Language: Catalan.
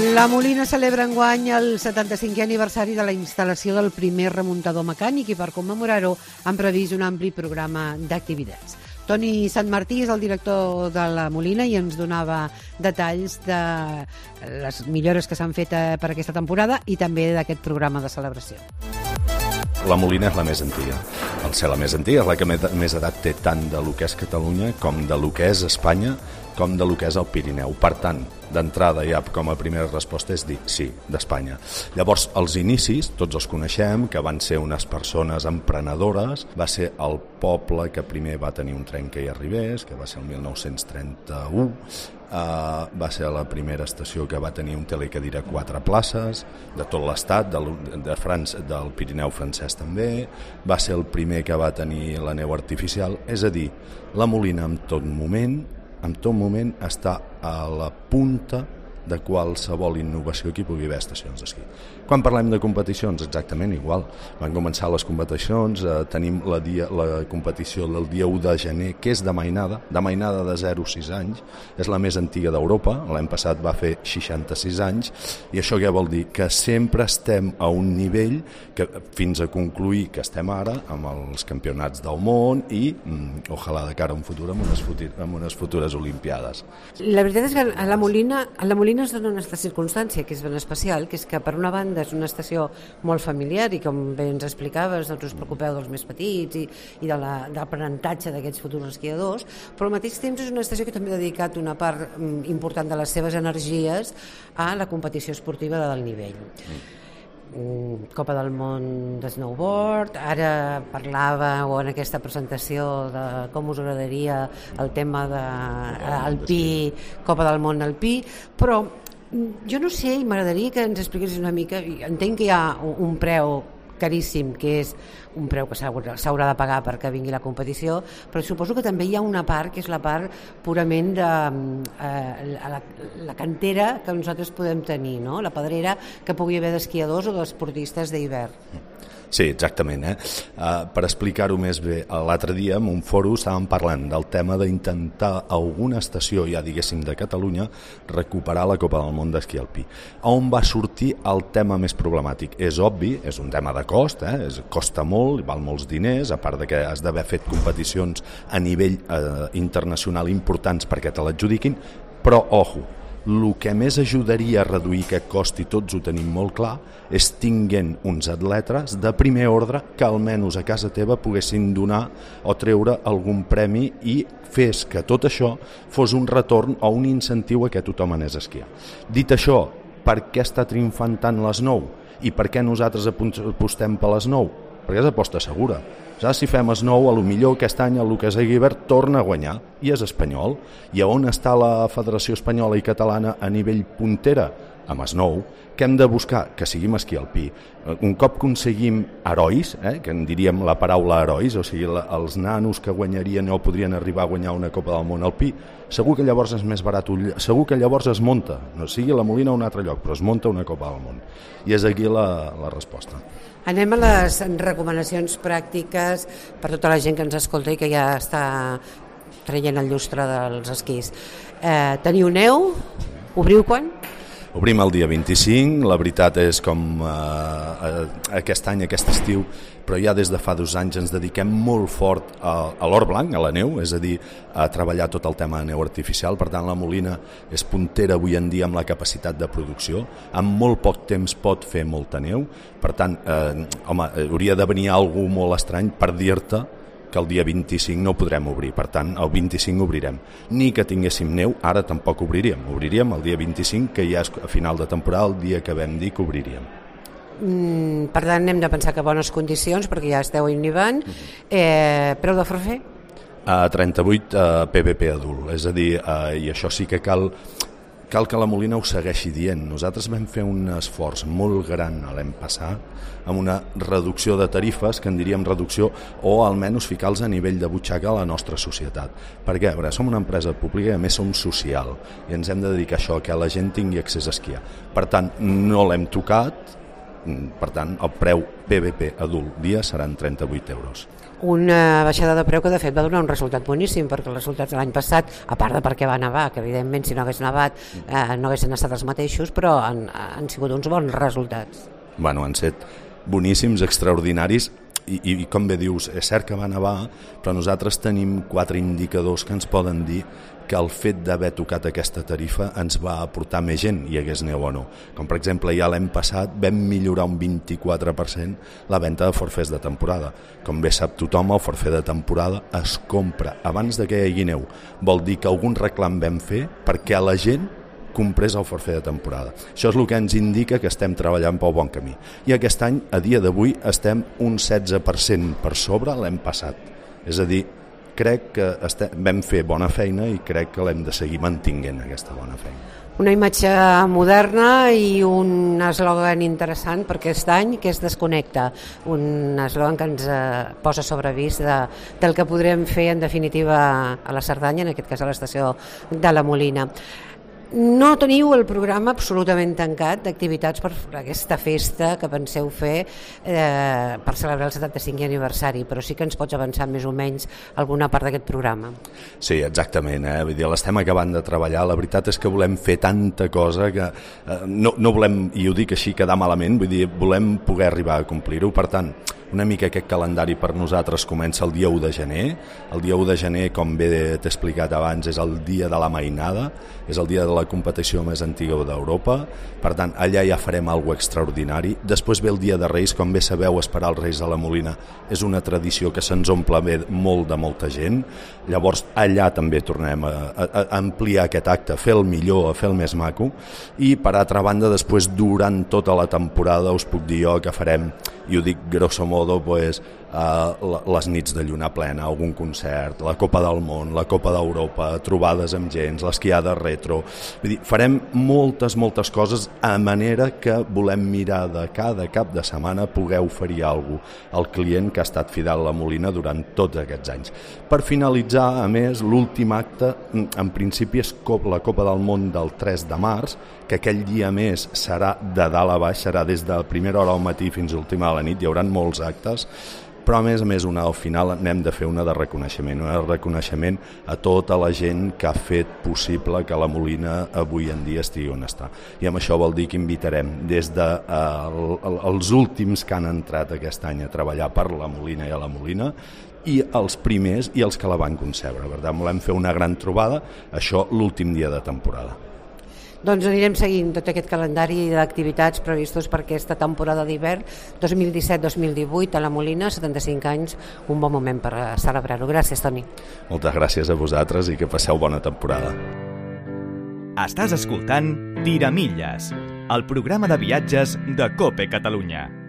La Molina celebra enguany el 75è aniversari de la instal·lació del primer remuntador mecànic i per commemorar-ho han previst un ampli programa d'activitats. Toni Santmartí és el director de la Molina i ens donava detalls de les millores que s'han fet per aquesta temporada i també d'aquest programa de celebració. La Molina és la més antiga. Al ser la més antiga és la que més edat té tant de lo que és Catalunya com de lo que és Espanya com de lo que és el Pirineu. Per tant, d'entrada ja com a primera resposta és dir sí, d'Espanya. Llavors, els inicis, tots els coneixem, que van ser unes persones emprenedores, va ser el poble que primer va tenir un tren que hi arribés, que va ser el 1931, va ser la primera estació que va tenir un telecadira 4 places, de tot l'estat, de França, del Pirineu francès també, va ser el primer que va tenir la neu artificial, és a dir, la Molina en tot moment està a la punta de qualsevol innovació que hi pugui haver estacions d'esquí. Quan parlem de competicions, exactament igual. Van començar les competicions, tenim la competició del dia 1 de gener, que és de mainada de 0 a 6 anys, és la més antiga d'Europa, l'any passat va fer 66 anys, i això què vol dir? Que sempre estem a un nivell que fins a concluir que estem ara amb els campionats del món i, ojalà de cara a un futur, amb unes futures olimpiades. La veritat és que a la Molina ens dona una circumstància que és ben especial, que és que per una banda és una estació molt familiar i com bé ens explicaves, doncs us preocupeu dels més petits i de l'aprenentatge d'aquests futurs esquiadors, però al mateix temps és una estació que també ha dedicat una part important de les seves energies a la competició esportiva de alt nivell. Copa del món de snowboard, ara parlàveu en aquesta presentació de com us agradaria el tema d'alpí, Copa del món alpí, però jo no sé, i m'agradaria que ens expliquessis una mica, entenc que hi ha un preu caríssim, que és un preu que s'haurà de pagar perquè vingui la competició, però suposo que també hi ha una part que és la part purament de la cantera que nosaltres podem tenir, no? La pedrera que pugui haver d'esquiadors o d'esportistes d'hivern. Sí, exactament. Per explicar-ho més bé, l'altre dia en un fòrum estàvem parlant del tema d'intentar alguna estació, ja diguéssim de Catalunya, recuperar la Copa del Món d'esquí alpí. On va sortir el tema més problemàtic? És obvi, és un tema de cost, costa molt, val molts diners, a part de que has d'haver fet competicions a nivell internacional importants perquè te l'adjudiquin, però, ojo, el que més ajudaria a reduir aquest cost, i tots ho tenim molt clar, és tinguent uns atletes de primer ordre que almenys a casa teva poguessin donar o treure algun premi i fes que tot això fos un retorn o un incentiu a que tothom anés a esquiar. Dit això, per què està triomfant tant l'Snow? I per què nosaltres apostem per l'Snow? Perquè és aposta segura. Si fem Snow, millor aquest any el Lucas Aguibert torna a guanyar, i és espanyol. I on està la Federació Espanyola i Catalana a nivell puntera? Amb Snow. Què hem de buscar? Que siguin esquí alpí. Un cop aconseguim herois, que en diríem la paraula herois, o sigui, els nanos que guanyarien o podrien arribar a guanyar una Copa del Món alpí, segur que llavors és més barat, segur que llavors es munta, no sigui la Molina o un altre lloc, però es munta una Copa del Món. I és aquí la resposta. Anem a les recomanacions pràctiques per tota la gent que ens escolta i que ja està traient el llustre dels esquís. Teniu neu? Obriu quan? Obrim el dia 25, la veritat és com aquest any, aquest estiu, però ja des de fa 2 anys ens dediquem molt fort a l'or blanc, a la neu, és a dir, a treballar tot el tema de neu artificial. Per tant, la Molina és puntera avui en dia amb la capacitat de producció, en molt poc temps pot fer molta neu, per tant, hauria de venir algú molt estrany per dir-te que el dia 25 no podrem obrir, per tant el 25 obrirem, ni que tinguéssim neu ara tampoc obriríem el dia 25, que ja és a final de temporada, el dia que vam dir que obriríem. Per tant hem de pensar que bones condicions perquè ja esteu innivant. Preu de forfait? 38 PVP adult, és a dir, i això sí que cal que la Molina ho segueixi dient. Nosaltres vam fer un esforç molt gran l'any passat amb una reducció de tarifes, que en diríem reducció, o almenys ficar-los a nivell de butxaca a la nostra societat. Per què? Perquè som una empresa pública i a més som social i ens hem de dedicar a això, que la gent tingui accés a esquiar. Per tant, no l'hem tocat, Per tant, el preu PVP adult dia seran 38 euros. Una baixada de preu que de fet va donar un resultat boníssim, perquè els resultats de l'any passat, a part de perquè va nevar, que evidentment si no hagués nevat no haguessin estat els mateixos, però han sigut uns bons resultats. Bueno, han set boníssims, extraordinaris, i com bé dius, és cert que va nevar, però nosaltres tenim 4 indicadors que ens poden dir que el fet d'haver tocat aquesta tarifa ens va aportar més gent, hi hagués neu o no. Com per exemple, ja l'any passat vam millorar un 24% la venda de forfers de temporada. Com bé sap tothom, el forfer de temporada es compra abans de que hi hagi neu. Vol dir que algun reclam vam fer perquè la gent comprés el forfer de temporada. Això és el que ens indica que estem treballant pel bon camí. I aquest any, a dia d'avui, estem un 16% per sobre l'any passat. És a dir, crec que vam fer bona feina i crec que l'hem de seguir mantinguent, aquesta bona feina. Una imatge moderna i un eslògan interessant per aquest any, que és Desconnecta, un eslògan que ens posa sobre avís del que podrem fer en definitiva a la Cerdanya, en aquest cas a l'estació de la Molina. No teniu el programa absolutament tancat d'activitats per aquesta festa que penseu fer per celebrar el 75è aniversari, però sí que ens pots avançar més o menys alguna part d'aquest programa. Sí, exactament, vull dir, l'estem acabant de treballar. La veritat és que volem fer tanta cosa que no volem, i ho dic així, quedar malament, vull dir, volem poder arribar a complir-ho. Per tant, una mica aquest calendari per nosaltres comença el dia 1 de gener. El dia 1 de gener, com bé t'he explicat abans, és el dia de la mainada, és el dia de la competició més antiga d'Europa. Per tant, allà ja farem alguna cosa extraordinari. Després ve el dia de Reis, com bé sabeu, esperar els Reis a la Molina és una tradició que se'ns omple bé molt de molta gent. Llavors, allà també tornem a ampliar aquest acte, a fer el millor, a fer el més maco. I, per altra banda, després, durant tota la temporada, us puc dir jo que farem, i ho dic grosso modo, pues, les nits de lluna plena, algun concert, la Copa del Món, la Copa d'Europa, trobades amb gens, l'esquiada retro. Vull dir, farem moltes coses a manera que volem mirar de cada cap de setmana poder oferir alguna cosa al client que ha estat fidel a la Molina durant tots aquests anys. Per finalitzar, a més, l'últim acte, en principi és la Copa del Món del 3 de març, que aquell dia més serà de dalt a baix, serà des de la primera hora al matí fins a l'última a la nit, hi haurà molts actes, però a més al final n'hem de fer una de reconeixement a tota la gent que ha fet possible que la Molina avui en dia estigui on està. I amb això vol dir que invitarem des dels últims que han entrat aquest any a treballar per la Molina i a la Molina, i els primers i els que la van concebre. Per tant, volem fer una gran trobada, això l'últim dia de temporada. Doncs anirem seguint tot aquest calendari d'activitats previstos per aquesta temporada d'hivern 2017-2018 a la Molina, 75 anys, un bon moment per celebrar-ho. Gràcies, Toni. Moltes gràcies a vosaltres i que passeu bona temporada. Estàs escoltant Tiramilles, el programa de viatges de COPE Catalunya.